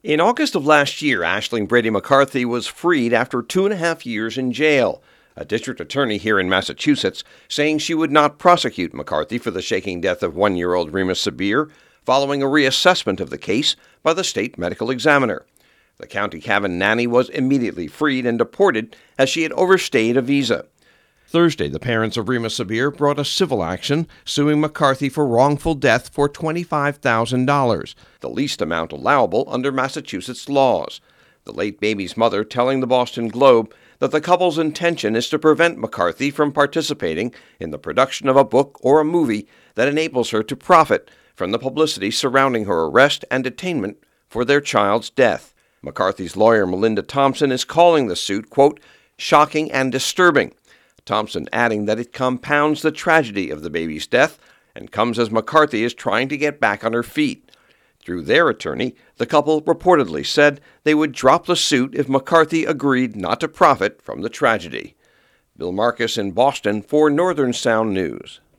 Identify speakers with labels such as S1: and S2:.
S1: In August of last year, Aisling Brady McCarthy was freed after 2.5 years in jail. A district attorney here in Massachusetts saying she would not prosecute McCarthy for the shaking death of 1-year-old Remus Sabir following a reassessment of the case by the state medical examiner. The County Cavan nanny was immediately freed and deported as she had overstayed a visa. Thursday, the parents of Remus Sabir brought a civil action suing McCarthy for wrongful death for $25,000, the least amount allowable under Massachusetts laws. The late baby's mother telling the Boston Globe that the couple's intention is to prevent McCarthy from participating in the production of a book or a movie that enables her to profit from the publicity surrounding her arrest and detainment for their child's death. McCarthy's lawyer, Melinda Thompson, is calling the suit, quote, shocking and disturbing. Thompson adding that it compounds the tragedy of the baby's death and comes as McCarthy is trying to get back on her feet. Through their attorney, the couple reportedly said they would drop the suit if McCarthy agreed not to profit from the tragedy. Bill Marcus in Boston for Northern Sound News.